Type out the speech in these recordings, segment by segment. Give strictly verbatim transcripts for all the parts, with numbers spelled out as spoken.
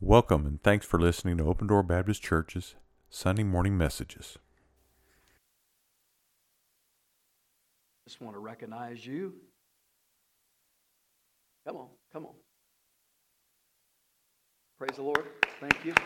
Welcome and thanks for listening to Open Door Baptist Church's Sunday morning messages. Just want to recognize you. Come on, come on. Praise the Lord. Thank you.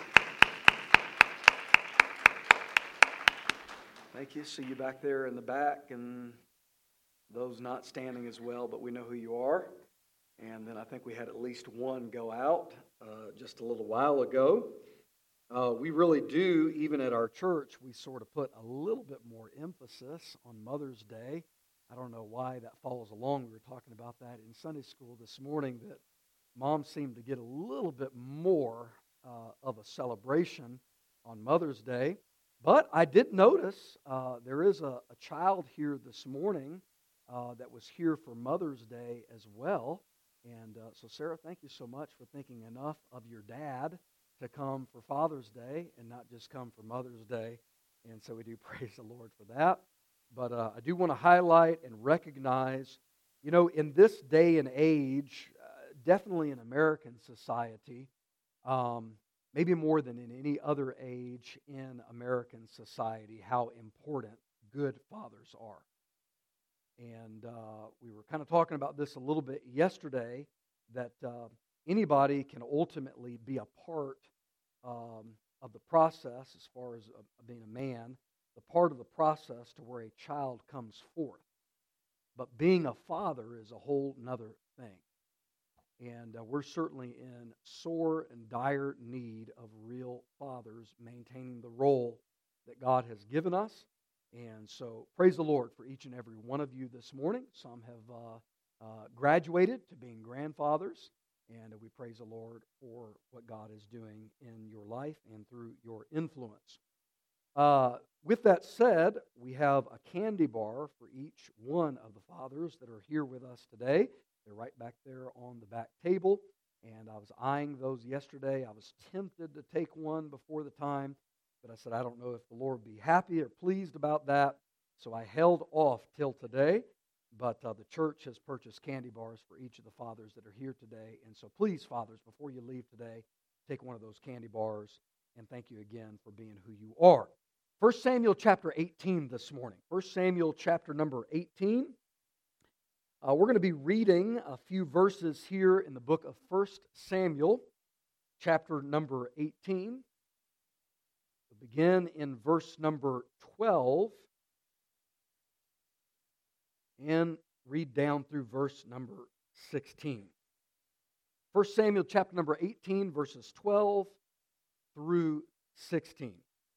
Thank you. See you back there in the back, and those not standing as well, but we know who you are. And then I think we had at least one go out uh, just a little while ago. Uh, we really do, even at our church, we sort of put a little bit more emphasis on Mother's Day. I don't know why that follows along. We were talking about that in Sunday school this morning, that Mom seemed to get a little bit more uh, of a celebration on Mother's Day. But I did notice uh, there is a, a child here this morning uh, that was here for Mother's Day as well. And uh, so, Sarah, thank you so much for thinking enough of your dad to come for Father's Day and not just come for Mother's Day. And so we do praise the Lord for that. But uh, I do want to highlight and recognize, you know, in this day and age, uh, definitely in American society, um, maybe more than in any other age in American society, how important good fathers are. And uh, we were kind of talking about this a little bit yesterday, that uh, anybody can ultimately be a part um, of the process as far as uh, being a man, the part of the process to where a child comes forth. But being a father is a whole nother thing. And uh, we're certainly in sore and dire need of real fathers maintaining the role that God has given us. And so, praise the Lord for each and every one of you this morning. Some have uh, uh, graduated to being grandfathers, and we praise the Lord for what God is doing in your life and through your influence. Uh, with that said, we have a candy bar for each one of the fathers that are here with us today. They're right back there on the back table, and I was eyeing those yesterday. I was tempted to take one before the time, but I said, I don't know if the Lord would be happy or pleased about that, so I held off till today. But uh, the church has purchased candy bars for each of the fathers that are here today. And so please, fathers, before you leave today, take one of those candy bars, and thank you again for being who you are. First Samuel chapter eighteen this morning. First Samuel chapter number eighteen. Uh, we're going to be reading a few verses here in the book of First Samuel, chapter number eighteen. Begin in verse number twelve and read down through verse number sixteen. First Samuel chapter number eighteen, verses twelve through sixteen.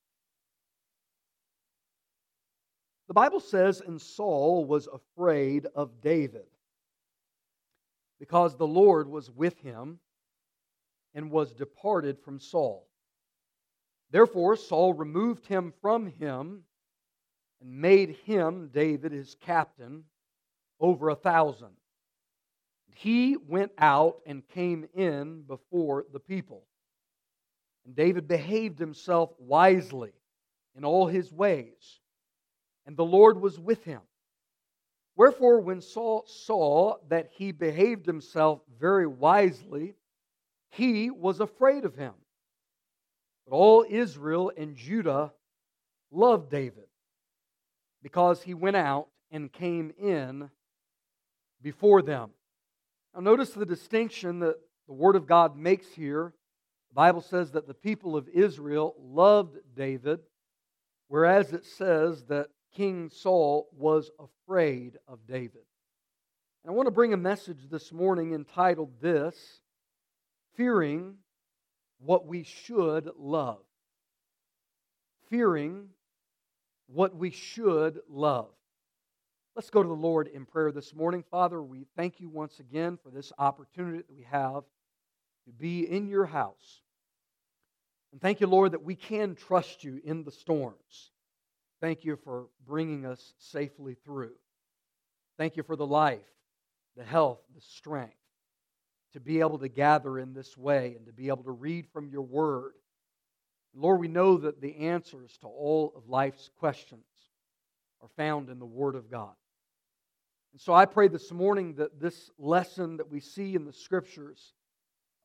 The Bible says, and Saul was afraid of David, because the Lord was with him and was departed from Saul. Therefore Saul removed him from him and made him, David, his captain over a thousand. He went out and came in before the people. And David behaved himself wisely in all his ways, and the Lord was with him. Wherefore, when Saul saw that he behaved himself very wisely, he was afraid of him. But all Israel and Judah loved David, because he went out and came in before them. Now notice the distinction that the Word of God makes here. The Bible says that the people of Israel loved David, whereas it says that King Saul was afraid of David. And I want to bring a message this morning entitled this, Fearing What We Should Love. Fearing what we should love. Let's go to the Lord in prayer this morning. Father, we thank you once again for this opportunity that we have to be in your house. And thank you, Lord, that we can trust you in the storms. Thank you for bringing us safely through. Thank you for the life, the health, the strength to be able to gather in this way and to be able to read from your word. Lord, we know that the answers to all of life's questions are found in the Word of God. And so I pray this morning that this lesson that we see in the Scriptures,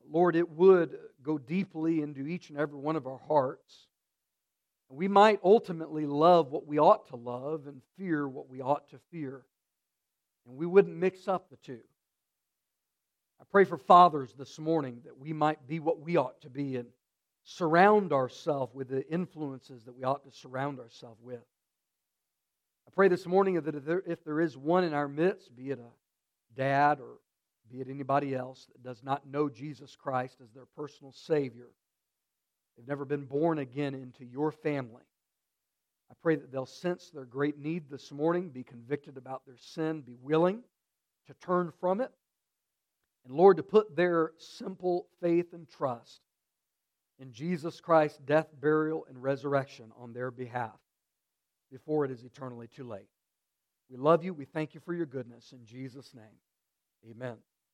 Lord, it would go deeply into each and every one of our hearts. We might ultimately love what we ought to love and fear what we ought to fear. And we wouldn't mix up the two. I pray for fathers this morning that we might be what we ought to be and surround ourselves with the influences that we ought to surround ourselves with. I pray this morning that if there, if there is one in our midst, be it a dad or be it anybody else that does not know Jesus Christ as their personal Savior, they've never been born again into your family, I pray that they'll sense their great need this morning, be convicted about their sin, be willing to turn from it, and Lord, to put their simple faith and trust in Jesus Christ's death, burial, and resurrection on their behalf before it is eternally too late. We love you. We thank you for your goodness. In Jesus' name, amen.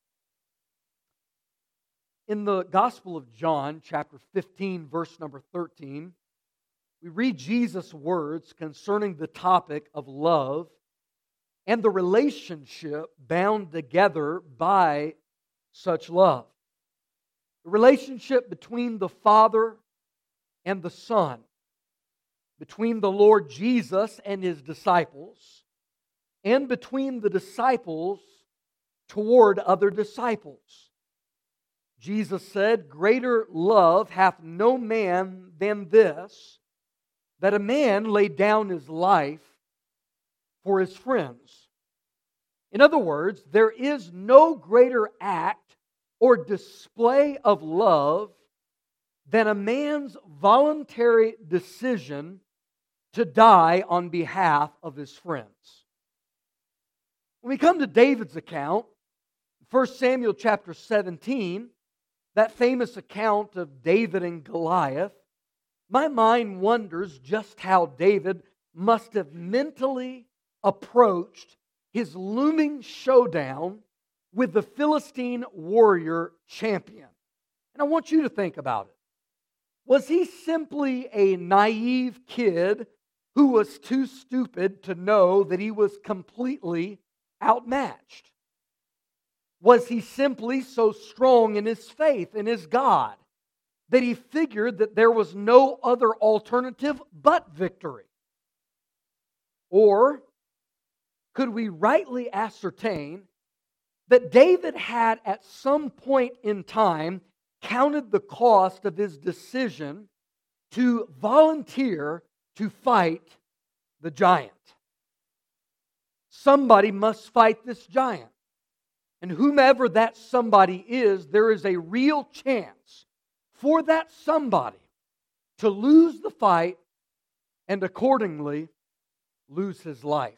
In the Gospel of John, chapter fifteen, verse number thirteen, we read Jesus' words concerning the topic of love and the relationship bound together by such love. The relationship between the Father and the Son, between the Lord Jesus and His disciples, and between the disciples toward other disciples. Jesus said, "Greater love hath no man than this, that a man lay down his life for his friends." In other words, there is no greater act or display of love than a man's voluntary decision to die on behalf of his friends. When we come to David's account, First Samuel chapter seventeen, that famous account of David and Goliath, my mind wonders just how David must have mentally approached his looming showdown with the Philistine warrior champion. And I want you to think about it. Was he simply a naive kid who was too stupid to know that he was completely outmatched? Was he simply so strong in his faith in his God that he figured that there was no other alternative but victory? Or could we rightly ascertain that David had at some point in time counted the cost of his decision to volunteer to fight the giant? Somebody must fight this giant. And whomever that somebody is, there is a real chance for that somebody to lose the fight and accordingly lose his life.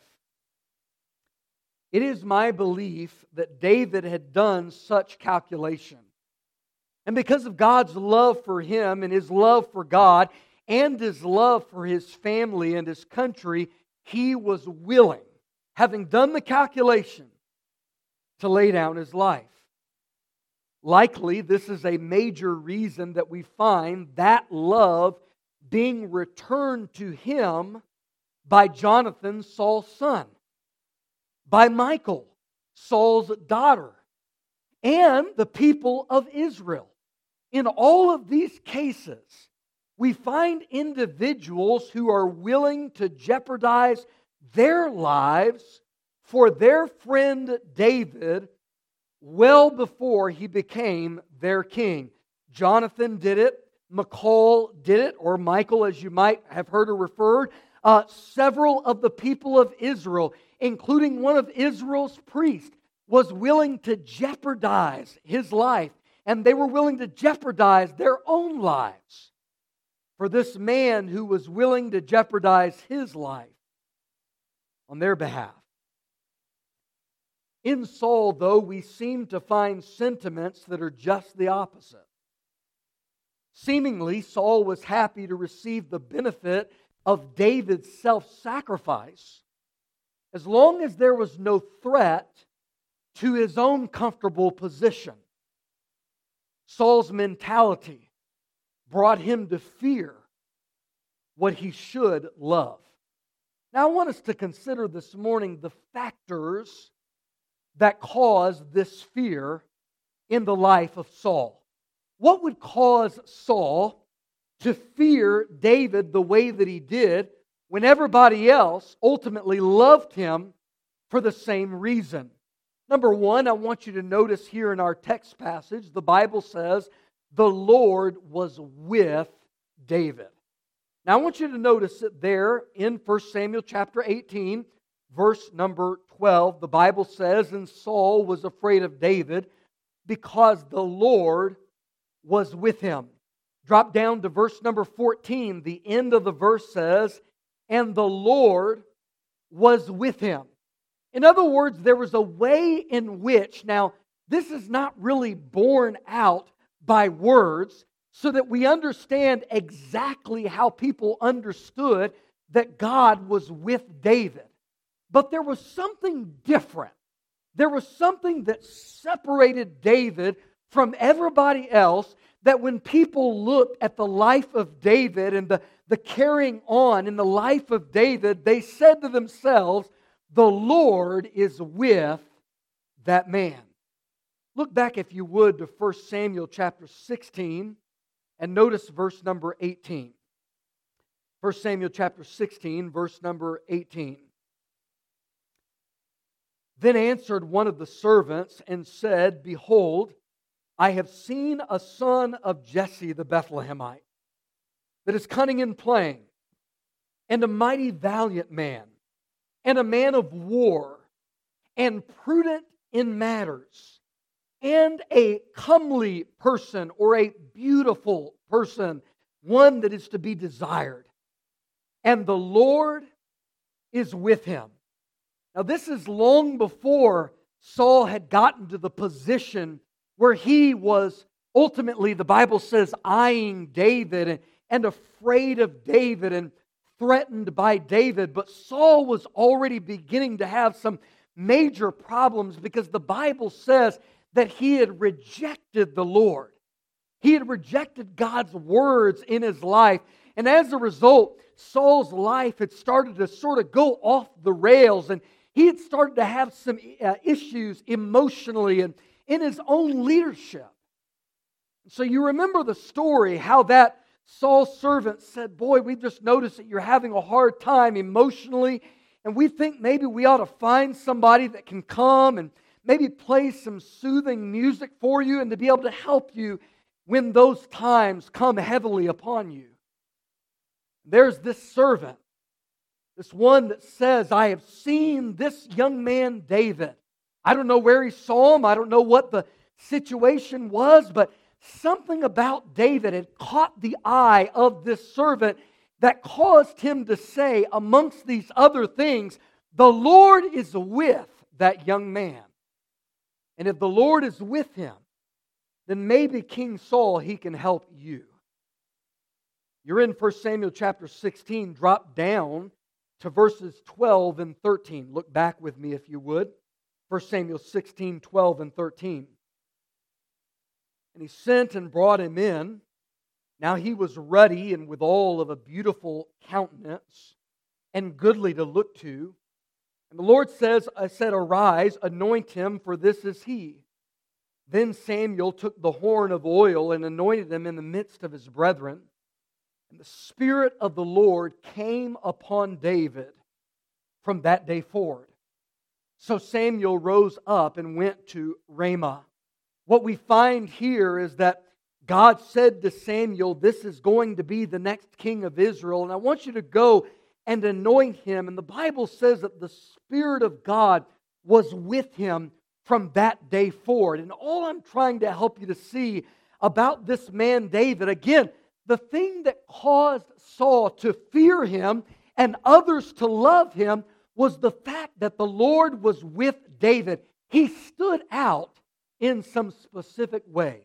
It is my belief that David had done such calculation. And because of God's love for him and his love for God and his love for his family and his country, he was willing, having done the calculation, to lay down his life. Likely, this is a major reason that we find that love being returned to him by Jonathan, Saul's son, by Michal, Saul's daughter, and the people of Israel. In all of these cases, we find individuals who are willing to jeopardize their lives for their friend David well before he became their king. Jonathan did it. Michal did it, or Michal as you might have heard her referred. Uh, several of the people of Israel, including one of Israel's priests, was willing to jeopardize his life. And they were willing to jeopardize their own lives for this man who was willing to jeopardize his life on their behalf. In Saul, though, we seem to find sentiments that are just the opposite. Seemingly, Saul was happy to receive the benefit of David's self-sacrifice as long as there was no threat to his own comfortable position. Saul's mentality brought him to fear what he should love. Now, I want us to consider this morning the factors that caused this fear in the life of Saul. what would cause Saul to fear David the way that he did when everybody else ultimately loved him for the same reason? Number one, I want you to notice here in our text passage, the Bible says, the Lord was with David. Now I want you to notice it there in First Samuel chapter eighteen, verse number twelve. The Bible says, and Saul was afraid of David because the Lord was with him. Drop down to verse number fourteen. The end of the verse says, and the Lord was with him. In other words, there was a way in which, now this is not really borne out by words, so that we understand exactly how people understood that God was with David. But there was something different. There was something that separated David from everybody else, that when people looked at the life of David and the, the carrying on in the life of David, they said to themselves, the Lord is with that man. Look back, if you would, to First Samuel chapter sixteen and notice verse number eighteen. First Samuel chapter sixteen, verse number eighteen. Then answered one of the servants and said, behold, I have seen a son of Jesse the Bethlehemite, that is cunning in playing, and a mighty valiant man, and a man of war, and prudent in matters, and a comely person, or a beautiful person, one that is to be desired. And the Lord is with him. Now this is long before Saul had gotten to the position where he was ultimately, the Bible says, eyeing David and, and afraid of David and threatened by David. But Saul was already beginning to have some major problems because the Bible says that he had rejected the Lord. He had rejected God's words in his life. And as a result, Saul's life had started to sort of go off the rails, and he had started to have some uh, issues emotionally and in his own leadership. So you remember the story, how that Saul's servant said, boy, we've just noticed that you're having a hard time emotionally, and we think maybe we ought to find somebody that can come and maybe play some soothing music for you and to be able to help you when those times come heavily upon you. There's this servant, this one that says, I have seen this young man David. I don't know where he saw him. I don't know what the situation was, but something about David had caught the eye of this servant that caused him to say, amongst these other things, the Lord is with that young man. And if the Lord is with him, then maybe King Saul, he can help you. You're in First Samuel chapter sixteen. Drop down to verses twelve and thirteen. Look back with me if you would. First Samuel sixteen, twelve and thirteen. And he sent and brought him in. Now he was ruddy and withal of a beautiful countenance, and goodly to look to. And the Lord says, I said, arise, anoint him, for this is he. Then Samuel took the horn of oil and anointed him in the midst of his brethren. And the Spirit of the Lord came upon David from that day forward. So Samuel rose up and went to Ramah. What we find here is that God said to Samuel, this is going to be the next king of Israel, and I want you to go and anoint him. And the Bible says that the Spirit of God was with him from that day forward. And all I'm trying to help you to see about this man David, again, the thing that caused Saul to fear him and others to love him was the fact that the Lord was with David. He stood out in some specific ways.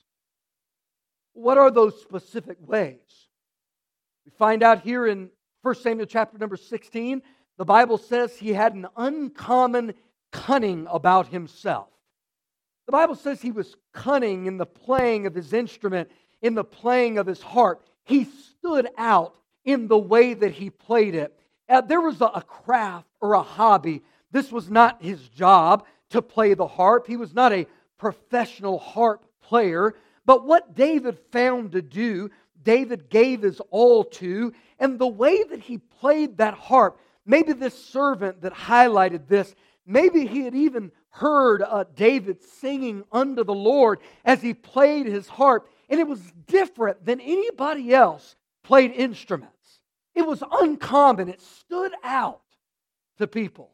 What are those specific ways? We find out here in First Samuel chapter number sixteen, the Bible says he had an uncommon cunning about himself. The Bible says he was cunning in the playing of his instrument, in the playing of his harp. He stood out in the way that he played it. Uh, there was a, a craft or a hobby. This was not his job to play the harp. He was not a professional harp player. But what David found to do, David gave his all to, and the way that he played that harp, maybe this servant that highlighted this, maybe he had even heard uh, David singing unto the Lord as he played his harp, and it was different than anybody else played instruments. It was uncommon. It stood out to people.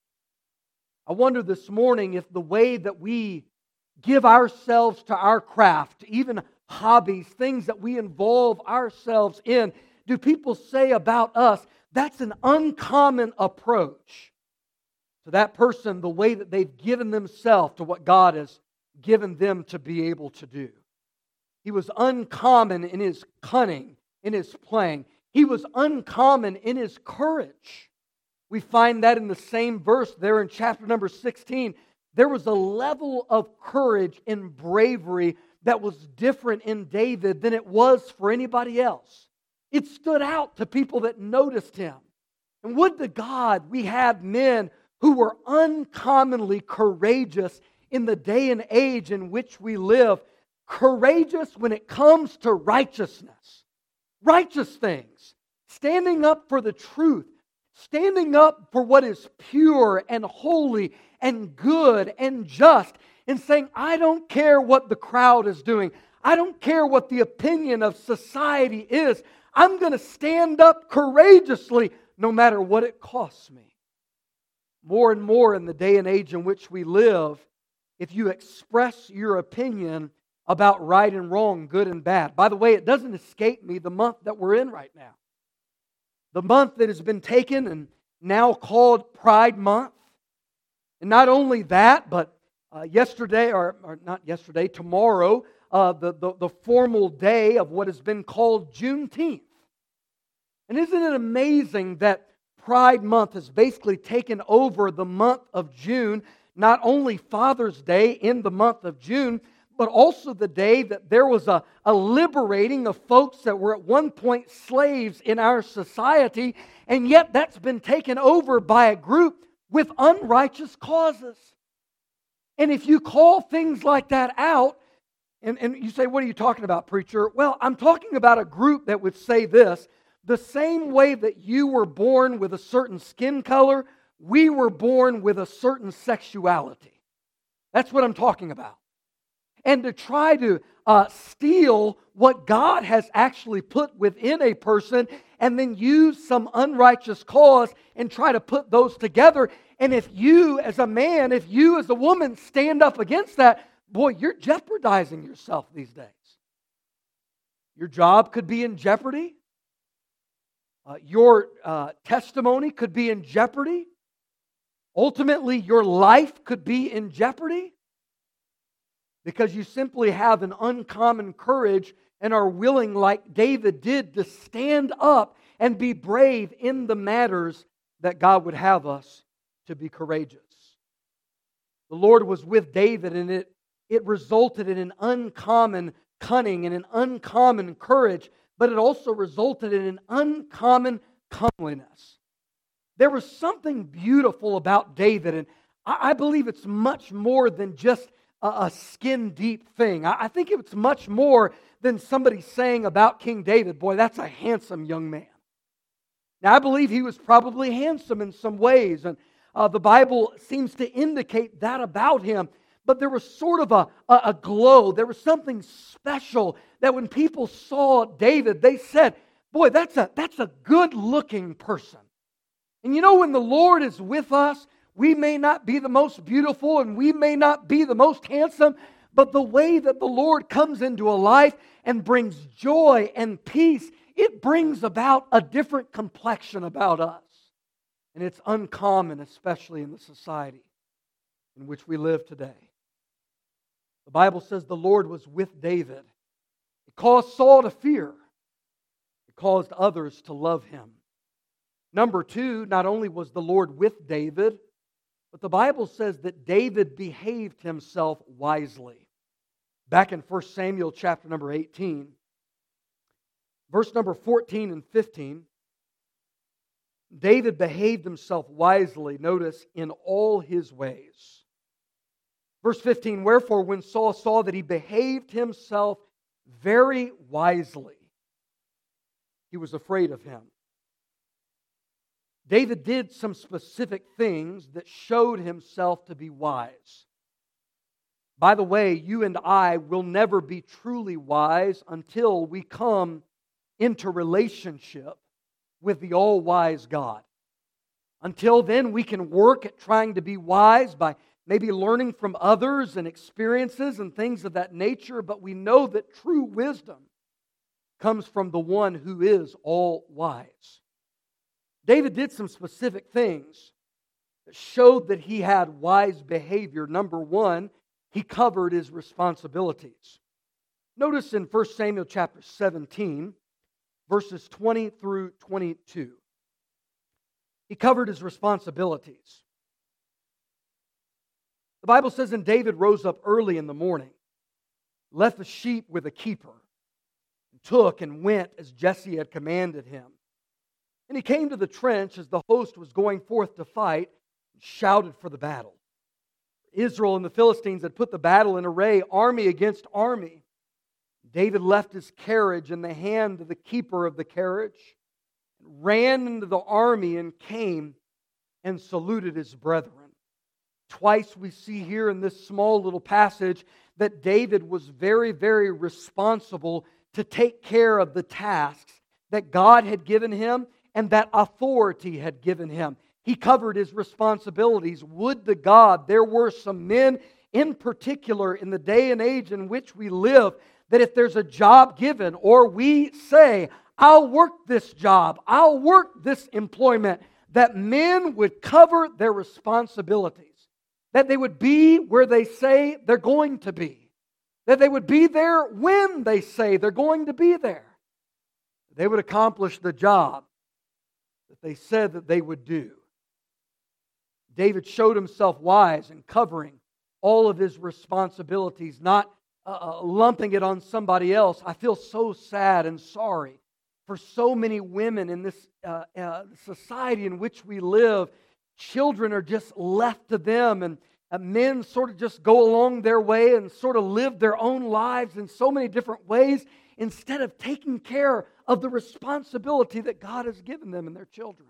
I wonder this morning if the way that we give ourselves to our craft, even hobbies, things that we involve ourselves in, do people say about us, that's an uncommon approach to that person, the way that they've given themselves to what God has given them to be able to do. He was uncommon in his cunning, in his playing. He was uncommon in his courage. We find that in the same verse there in chapter number sixteen. There was a level of courage and bravery that was different in David than it was for anybody else. It stood out to people that noticed him. And would to God we had men who were uncommonly courageous in the day and age in which we live. Courageous when it comes to righteousness. Righteous things. Standing up for the truth. Standing up for what is pure and holy and good and just. And saying, I don't care what the crowd is doing. I don't care what the opinion of society is. I'm going to stand up courageously no matter what it costs me. More and more in the day and age in which we live, if you express your opinion about right and wrong, good and bad. By the way, it doesn't escape me the month that we're in right now. The month that has been taken and now called Pride Month. And not only that, but uh, yesterday, or, or not yesterday, tomorrow, uh, the, the, the formal day of what has been called Juneteenth. And isn't it amazing that Pride Month has basically taken over the month of June, not only Father's Day in the month of June, but also the day that there was a, a liberating of folks that were at one point slaves in our society, and yet that's been taken over by a group with unrighteous causes. And if you call things like that out, and, and you say, what are you talking about, preacher? Well, I'm talking about a group that would say this: the same way that you were born with a certain skin color, we were born with a certain sexuality. That's what I'm talking about. And to try to uh, steal what God has actually put within a person and then use some unrighteous cause and try to put those together. And if you as a man, if you as a woman stand up against that, boy, you're jeopardizing yourself these days. Your job could be in jeopardy. Uh, your uh, testimony could be in jeopardy. Ultimately, your life could be in jeopardy. Because you simply have an uncommon courage and are willing, like David did, to stand up and be brave in the matters that God would have us to be courageous. The Lord was with David, and it, it resulted in an uncommon cunning and an uncommon courage, but it also resulted in an uncommon comeliness. There was something beautiful about David, and I, I believe it's much more than just a skin-deep thing. I think it's much more than somebody saying about King David, boy, that's a handsome young man. Now, I believe he was probably handsome in some ways, and uh, the Bible seems to indicate that about him. But there was sort of a, a, a glow. There was something special that when people saw David, they said, boy, that's a, that's a good-looking person. And you know, when the Lord is with us, we may not be the most beautiful and we may not be the most handsome, but the way that the Lord comes into a life and brings joy and peace, it brings about a different complexion about us. And it's uncommon, especially in the society in which we live today. The Bible says the Lord was with David. It caused Saul to fear. It caused others to love him. Number two, not only was the Lord with David, but the Bible says that David behaved himself wisely. Back in First Samuel chapter number eighteen, verse number fourteen and fifteen, David behaved himself wisely, notice, in all his ways. Verse fifteen, wherefore when Saul saw that he behaved himself very wisely, he was afraid of him. David did some specific things that showed himself to be wise. By the way, you and I will never be truly wise until we come into relationship with the all-wise God. Until then, we can work at trying to be wise by maybe learning from others and experiences and things of that nature, but we know that true wisdom comes from the one who is all-wise. David did some specific things that showed that he had wise behavior. Number one, he covered his responsibilities. Notice in First Samuel chapter seventeen, verses twenty through twenty-two. He covered his responsibilities. The Bible says, and David rose up early in the morning, left the sheep with a keeper, and took and went as Jesse had commanded him. And he came to the trench as the host was going forth to fight, and shouted for the battle. Israel and the Philistines had put the battle in array, army against army. David left his carriage in the hand of the keeper of the carriage, ran into the army and came and saluted his brethren. Twice we see here in this small little passage that David was very, very responsible to take care of the tasks that God had given him and that authority had given him. He covered his responsibilities. Would to God there were some men in particular in the day and age in which we live that if there's a job given or we say, I'll work this job, I'll work this employment, that men would cover their responsibilities. That they would be where they say they're going to be. That they would be there when they say they're going to be there. They would accomplish the job that they said that they would do. David showed himself wise in covering all of his responsibilities, not uh, lumping it on somebody else. I feel so sad and sorry for so many women in this uh, uh, society in which we live. Children are just left to them, and uh, men sort of just go along their way and sort of live their own lives in so many different ways instead of taking care of the responsibility that God has given them and their children.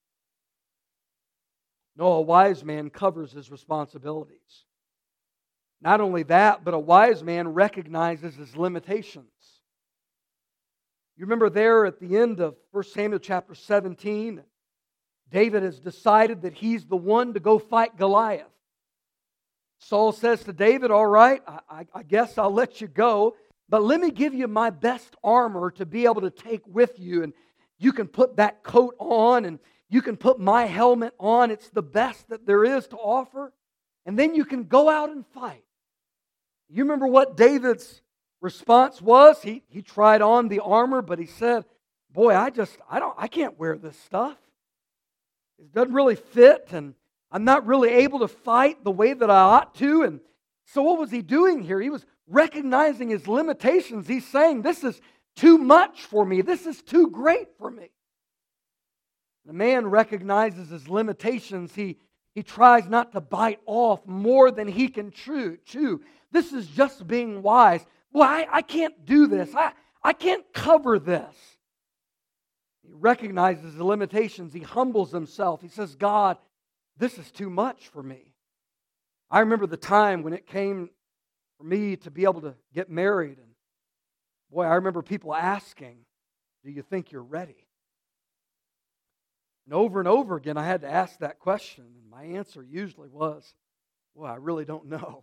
No, a wise man covers his responsibilities. Not only that, but a wise man recognizes his limitations. You remember there at the end of First Samuel chapter seventeen, David has decided that he's the one to go fight Goliath. Saul says to David, all right, I, I guess I'll let you go, but let me give you my best armor to be able to take with you, and you can put that coat on, and you can put my helmet on. It's the best that there is to offer, and then you can go out and fight. You remember what David's response was? He, he tried on the armor, but he said, boy, I just, I don't, I can't wear this stuff. It doesn't really fit, and I'm not really able to fight the way that I ought to. And so what was he doing here? He was recognizing his limitations. He's saying, this is too much for me. This is too great for me. The man recognizes his limitations. He, he tries not to bite off more than he can chew. chew. This is just being wise. Well, I, I can't do this. I, I can't cover this. He recognizes the limitations. He humbles himself. He says, God, this is too much for me. I remember the time when it came for me to be able to get married. And boy, I remember people asking, do you think you're ready? And over and over again, I had to ask that question. And my answer usually was, well, I really don't know.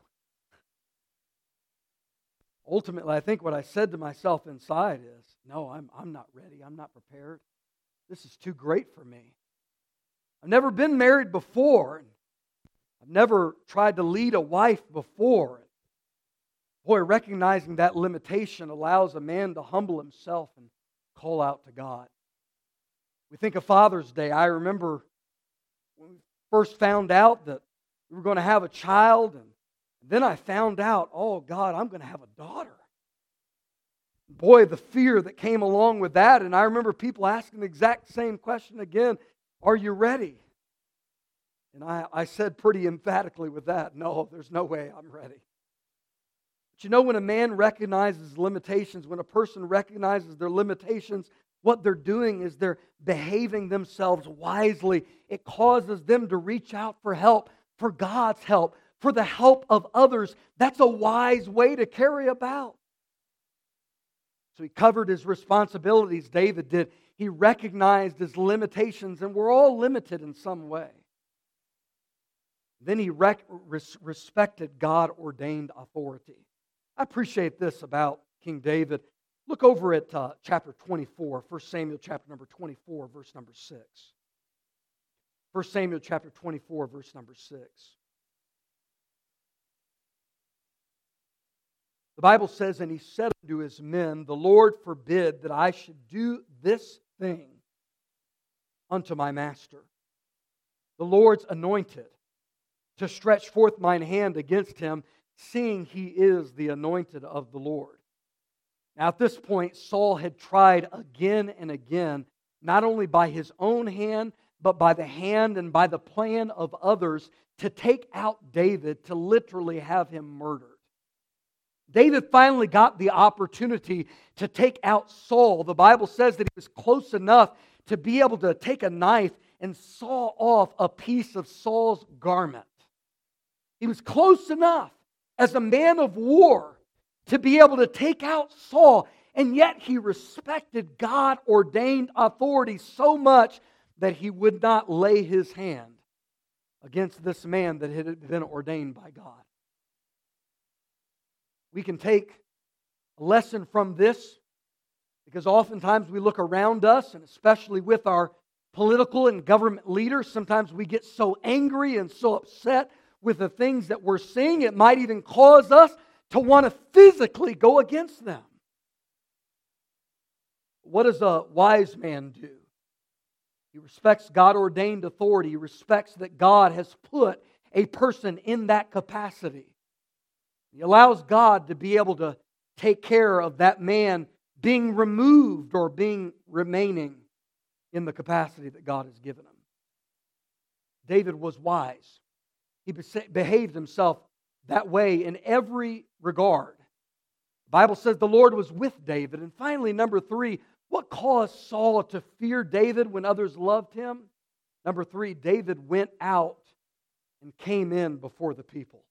Ultimately, I think what I said to myself inside is, no, I'm, I'm not ready. I'm not prepared. This is too great for me. I've never been married before. I've never tried to lead a wife before. Boy, recognizing that limitation allows a man to humble himself and call out to God. We think of Father's Day. I remember when we first found out that we were going to have a child, and then I found out, oh God, I'm going to have a daughter. Boy, the fear that came along with that, and I remember people asking the exact same question again, are you ready? And I, I said pretty emphatically with that, no, there's no way I'm ready. But you know, when a man recognizes limitations, when a person recognizes their limitations, what they're doing is they're behaving themselves wisely. It causes them to reach out for help, for God's help, for the help of others. That's a wise way to carry about. So he covered his responsibilities, David did. He recognized his limitations, and we're all limited in some way. Then he rec- res- respected God-ordained authority. I appreciate this about King David. Look over at uh, chapter twenty-four, First Samuel chapter number twenty-four, verse number six. First Samuel chapter twenty-four, verse number six. The Bible says, "And he said unto his men, The Lord forbid that I should do this thing unto my master, the Lord's anointed, to stretch forth mine hand against him, seeing he is the anointed of the Lord." Now at this point, Saul had tried again and again, not only by his own hand, but by the hand and by the plan of others, to take out David, to literally have him murdered. David finally got the opportunity to take out Saul. The Bible says that he was close enough to be able to take a knife and saw off a piece of Saul's garment. He was close enough as a man of war to be able to take out Saul, and yet he respected God-ordained authority so much that he would not lay his hand against this man that had been ordained by God. We can take a lesson from this, because oftentimes we look around us, and especially with our political and government leaders, sometimes we get so angry and so upset with the things that we're seeing, it might even cause us to want to physically go against them. What does a wise man do? He respects God-ordained authority. He respects that God has put a person in that capacity. He allows God to be able to take care of that man being removed or being remaining in the capacity that God has given him. David was wise. He behaved himself that way in every regard. The Bible says the Lord was with David. And finally, number three, what caused Saul to fear David when others loved him? Number three, David went out and came in before the people.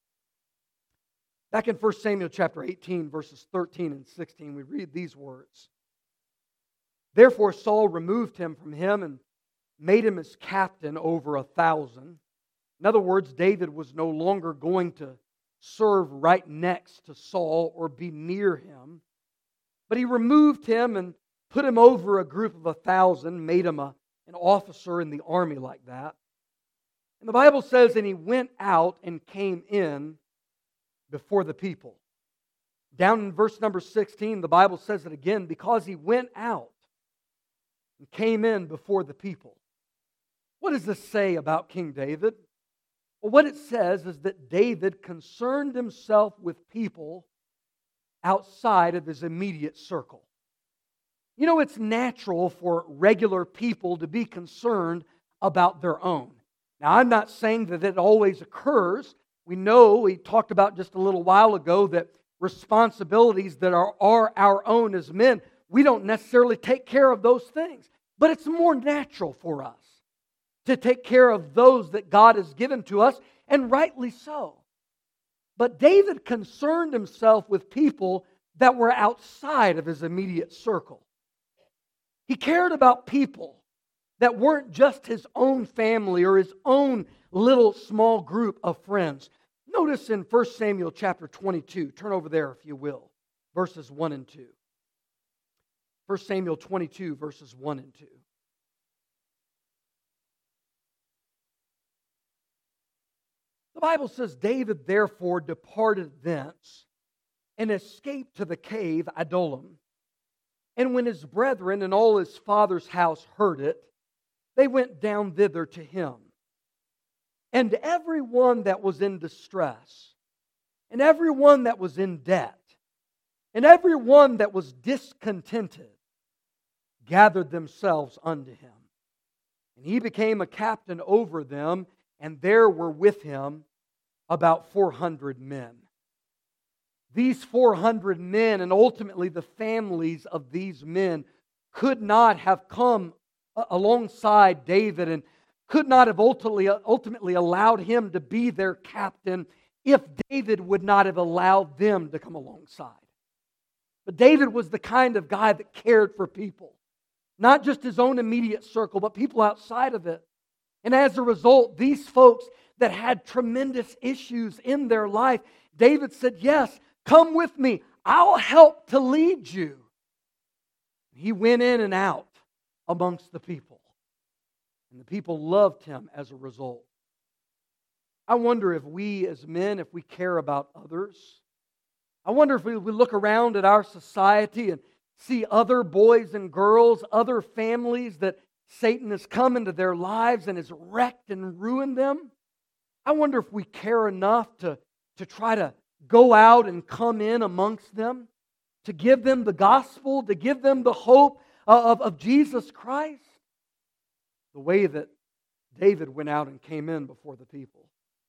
Back in First Samuel chapter eighteen, verses thirteen and sixteen, we read these words. "Therefore Saul removed him from him and made him his captain over a thousand." In other words, David was no longer going to serve right next to Saul or be near him. But he removed him and put him over a group of a thousand, made him a, an officer in the army like that. And the Bible says, and he went out and came in before the people. Down in verse number sixteen, the Bible says it again, because he went out and came in before the people. What does this say about King David? Well, what it says is that David concerned himself with people outside of his immediate circle. You know, it's natural for regular people to be concerned about their own. Now, I'm not saying that it always occurs. We know, we talked about just a little while ago, that responsibilities that are, are our own as men, we don't necessarily take care of those things. But it's more natural for us to take care of those that God has given to us, and rightly so. But David concerned himself with people that were outside of his immediate circle. He cared about people that weren't just his own family or his own little small group of friends. Notice in First Samuel chapter twenty-two, turn over there if you will, verses one and two. First Samuel twenty-two, verses one and two. The Bible says, David therefore departed thence and escaped to the cave Adullam. And when his brethren and all his father's house heard it, they went down thither to him. And everyone that was in distress, and everyone that was in debt, and everyone that was discontented, gathered themselves unto him. And he became a captain over them, and there were with him about four hundred men. These four hundred men, and ultimately the families of these men, could not have come alongside David and could not have ultimately, ultimately allowed him to be their captain if David would not have allowed them to come alongside. But David was the kind of guy that cared for people. Not just his own immediate circle, but people outside of it. And as a result, these folks that had tremendous issues in their life, David said, yes, come with me. I'll help to lead you. He went in and out amongst the people. And the people loved him as a result. I wonder if we as men, if we care about others, I wonder if we, we look around at our society and see other boys and girls, other families that Satan has come into their lives and has wrecked and ruined them. I wonder if we care enough to, to try to go out and come in amongst them, to give them the gospel, to give them the hope of, of Jesus Christ. The way that David went out and came in before the people.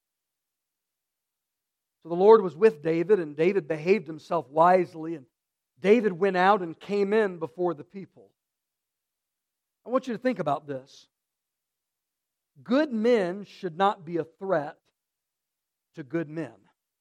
So the Lord was with David, and David behaved himself wisely, and David went out and came in before the people. I want you to think about this. Good men should not be a threat to good men.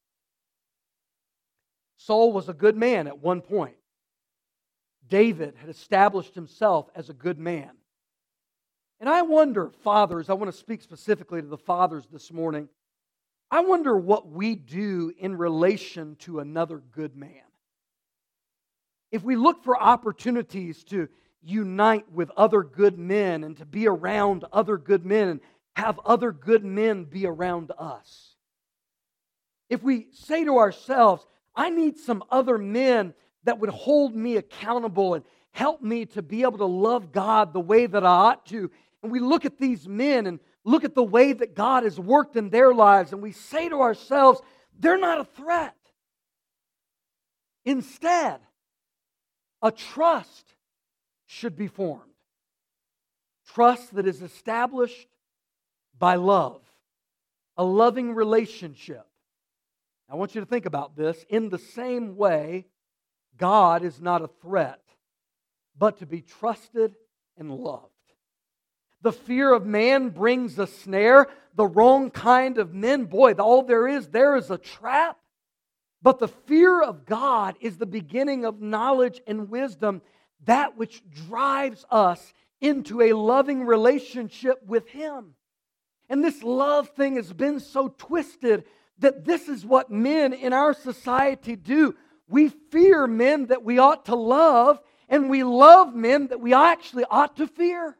Saul was a good man at one point. David had established himself as a good man. And I wonder, fathers, I want to speak specifically to the fathers this morning. I wonder what we do in relation to another good man. If we look for opportunities to unite with other good men and to be around other good men and have other good men be around us. If we say to ourselves, I need some other men that would hold me accountable and help me to be able to love God the way that I ought to. And we look at these men and look at the way that God has worked in their lives and we say to ourselves, they're not a threat. Instead, a trust should be formed. Trust that is established by love. A loving relationship. I want you to think about this. In the same way, God is not a threat, but to be trusted and loved. The fear of man brings a snare. The wrong kind of men, boy, all there is, there is a trap. But the fear of God is the beginning of knowledge and wisdom, that which drives us into a loving relationship with Him. And this love thing has been so twisted that this is what men in our society do. We fear men that we ought to love, and we love men that we actually ought to fear.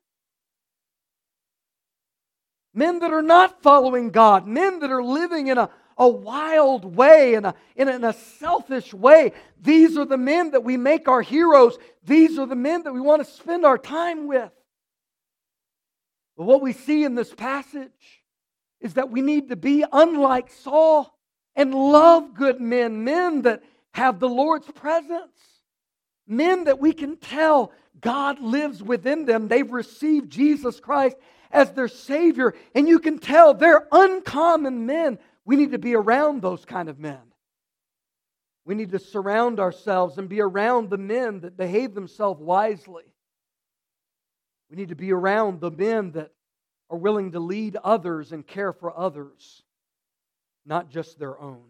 Men that are not following God, men that are living in a, a wild way, in a, in, a, in a selfish way. These are the men that we make our heroes. These are the men that we want to spend our time with. But what we see in this passage is that we need to be unlike Saul and love good men, men that have the Lord's presence, men that we can tell God lives within them. They've received Jesus Christ as their Savior, and you can tell they're uncommon men. We need to be around those kind of men. We need to surround ourselves and be around the men that behave themselves wisely. We need to be around the men that are willing to lead others and care for others, not just their own.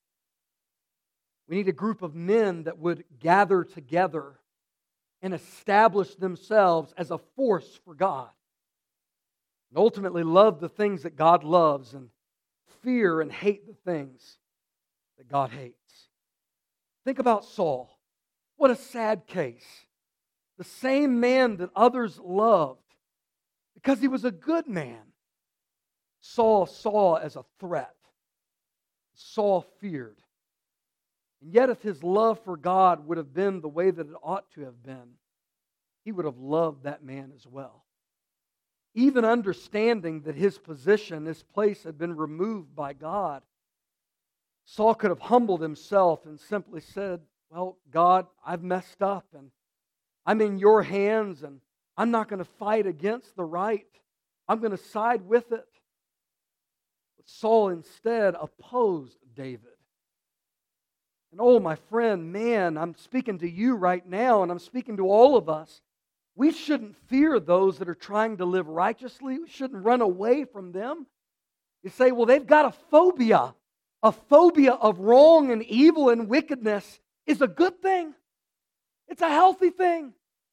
We need a group of men that would gather together and establish themselves as a force for God. And ultimately love the things that God loves and fear and hate the things that God hates. Think about Saul. What a sad case. The same man that others loved because he was a good man, Saul saw as a threat. Saul feared. And yet if his love for God would have been the way that it ought to have been, he would have loved that man as well. Even understanding that his position, his place had been removed by God, Saul could have humbled himself and simply said, well, God, I've messed up and I'm in your hands and I'm not going to fight against the right. I'm going to side with it. Saul instead opposed David. And oh, my friend, man, I'm speaking to you right now, and I'm speaking to all of us. We shouldn't fear those that are trying to live righteously. We shouldn't run away from them. You say, well, they've got a phobia. A phobia of wrong and evil and wickedness is a good thing. It's a healthy thing.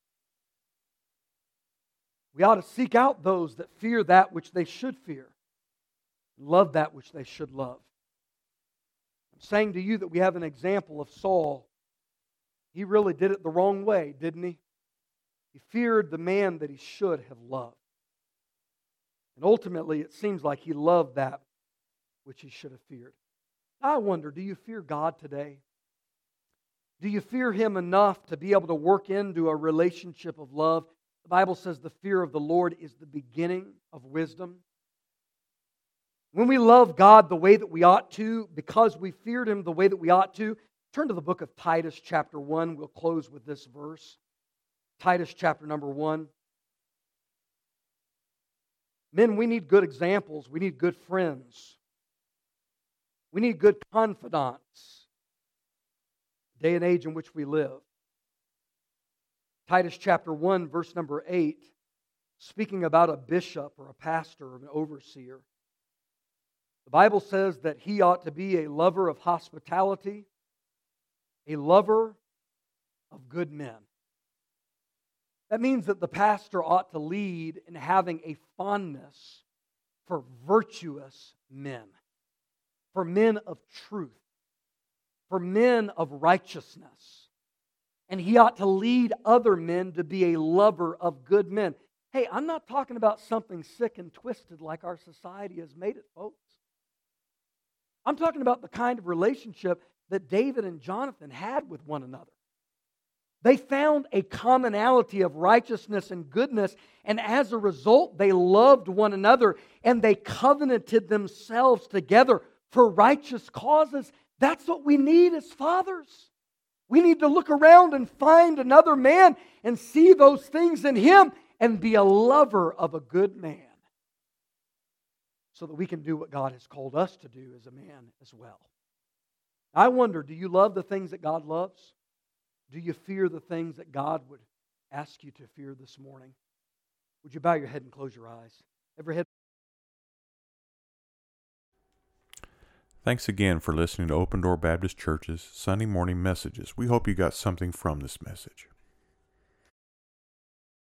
We ought to seek out those that fear that which they should fear, love that which they should love. I'm saying to you that we have an example of Saul. He really did it the wrong way, didn't he? He feared the man that he should have loved. And ultimately, it seems like he loved that which he should have feared. I wonder, do you fear God today? Do you fear Him enough to be able to work into a relationship of love? The Bible says the fear of the Lord is the beginning of wisdom. When we love God the way that we ought to, because we feared Him the way that we ought to, turn to the book of Titus chapter one. We'll close with this verse. Titus chapter number one. Men, we need good examples. We need good friends. We need good confidants. The day and age in which we live. Titus chapter one, verse number eight, speaking about a bishop or a pastor or an overseer. The Bible says that he ought to be a lover of hospitality, a lover of good men. That means that the pastor ought to lead in having a fondness for virtuous men, for men of truth, for men of righteousness. And he ought to lead other men to be a lover of good men. Hey, I'm not talking about something sick and twisted like our society has made it, folks. I'm talking about the kind of relationship that David and Jonathan had with one another. They found a commonality of righteousness and goodness, and as a result, they loved one another, and they covenanted themselves together for righteous causes. That's what we need as fathers. We need to look around and find another man and see those things in him and be a lover of a good man so that we can do what God has called us to do as a man as well. I wonder, do you love the things that God loves? Do you fear the things that God would ask you to fear this morning? Would you bow your head and close your eyes? Every head. Thanks again for listening to Open Door Baptist Church's Sunday morning messages. We hope you got something from this message.